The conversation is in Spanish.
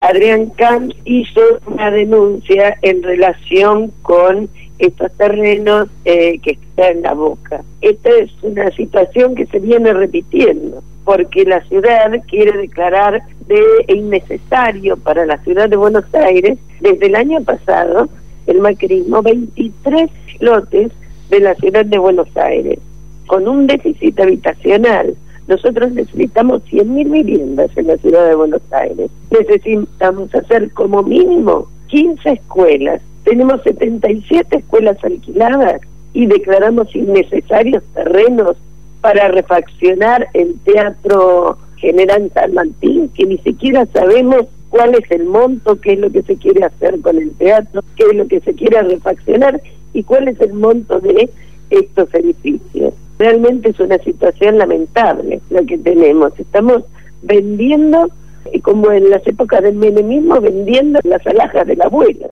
Adrián Camps hizo una denuncia en relación con estos terrenos que están en La Boca. Esta es una situación que se viene repitiendo, porque la ciudad quiere declarar de innecesario para la ciudad de Buenos Aires, desde el año pasado, el macrismo, 23 lotes de la ciudad de Buenos Aires, con un déficit habitacional. Nosotros necesitamos 100.000 viviendas en la ciudad de Buenos Aires. Necesitamos hacer como mínimo 15 escuelas. Tenemos 77 escuelas alquiladas y declaramos innecesarios terrenos para refaccionar el Teatro General San Martín, que ni siquiera sabemos cuál es el monto, qué es lo que se quiere hacer con el teatro, qué es lo que se quiere refaccionar y cuál es el monto de estos edificios. Realmente es una situación lamentable lo que tenemos. Estamos vendiendo, como en las épocas del menemismo, vendiendo las alhajas del abuelo.